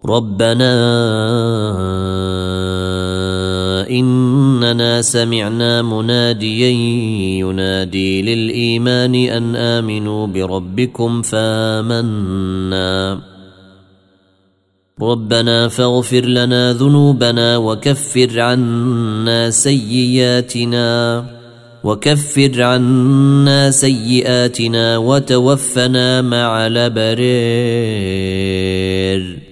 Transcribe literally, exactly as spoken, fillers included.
ربنا إننا سمعنا مناديا ينادي للإيمان أن آمنوا بربكم فآمنا ربنا فاغفر لنا ذنوبنا وكفر عنا سيئاتنا وكفر عنا سيئاتنا وتوفنا مع الأبرار